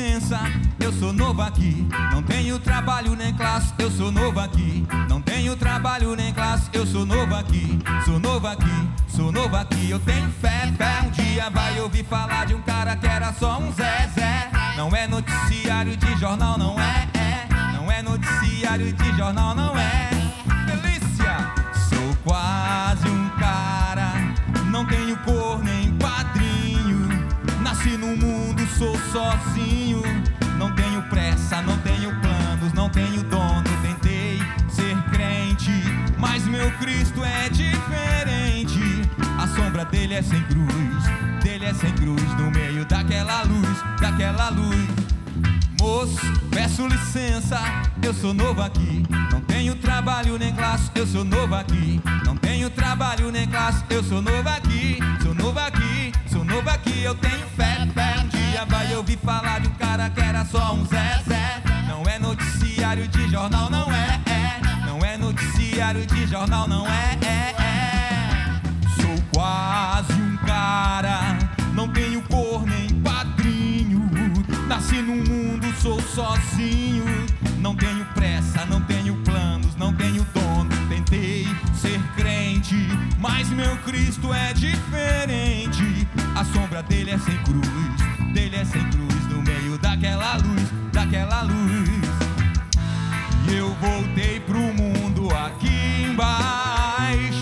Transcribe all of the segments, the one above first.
licença, eu sou novo aqui. Não tenho trabalho nem classe, eu sou novo aqui. Não tenho trabalho nem classe, eu sou novo aqui. Sou novo aqui, sou novo aqui. Eu tenho fé, um dia vai ouvir falar de um cara que era só um Zé. Não é noticiário de jornal, não é. Não é noticiário de jornal, não é. Delícia! Sou quase um cara, não tenho cor nem padrinho. Nasci no mundo, sou sozinho. Não tenho pressa, não tenho planos, não tenho dono. Tentei ser crente, mas meu Cristo é diferente. A sombra dele é sem cruz, dele é sem cruz. No meio daquela luz, daquela luz. Moço, peço licença, eu sou novo aqui. Não tenho trabalho nem classe, eu sou novo aqui. Não tenho trabalho nem classe, eu sou novo aqui. Sou novo aqui, sou novo aqui. Eu tenho fé, um dia vai ouvir falar de um cara que era só um Zé. Não é noticiário de jornal, não é. Não é noticiário de jornal, não é. Sou quase um cara, não tenho cor nem padrinho. Nasci num mundo, sou sozinho. Não tenho pressa, não tenho planos, não tenho dono. Tentei ser crente, mas meu Cristo é diferente. A sombra dele é sem cruz, dele é sem cruz. No meio daquela luz, daquela luz. E eu voltei pro mundo aqui embaixo.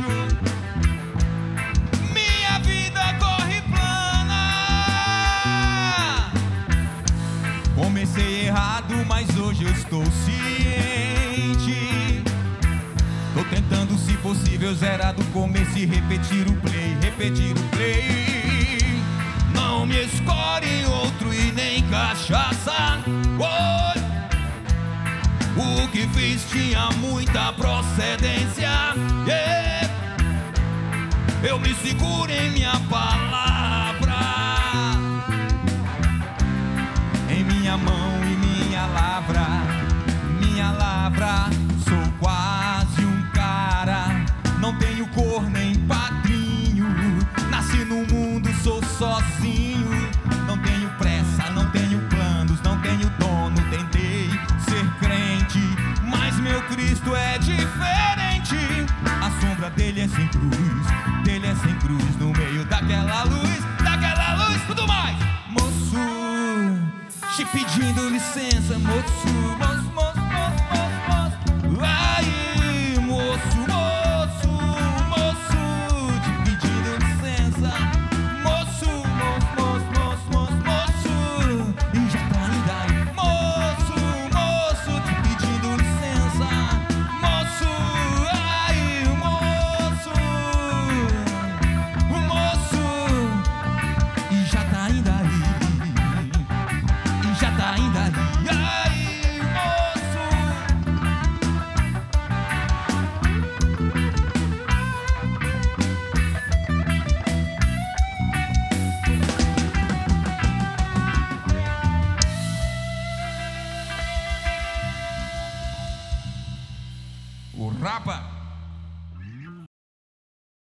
Minha vida corre plana. Comecei errado, mas hoje eu estou ciente. Tô tentando, se possível, zerar do começo e repetir o play, repetir o play. Não me escore em outro e nem cachaça. Oi. O que fiz tinha muita procedência. Yeah. Eu me seguro em minha palavra, em minha mão e minha lavra. Minha lavra, sou quase um cara, não tenho cor nem padrinho. Nasci no mundo, sou sozinho. Não tenho pressa, não tenho planos, não tenho dono. Tentei ser crente, mas meu Cristo é diferente. A sombra dele é sem cruz, dele é sem cruz. No meio daquela luz, tudo mais. Moço, te pedindo licença, moço.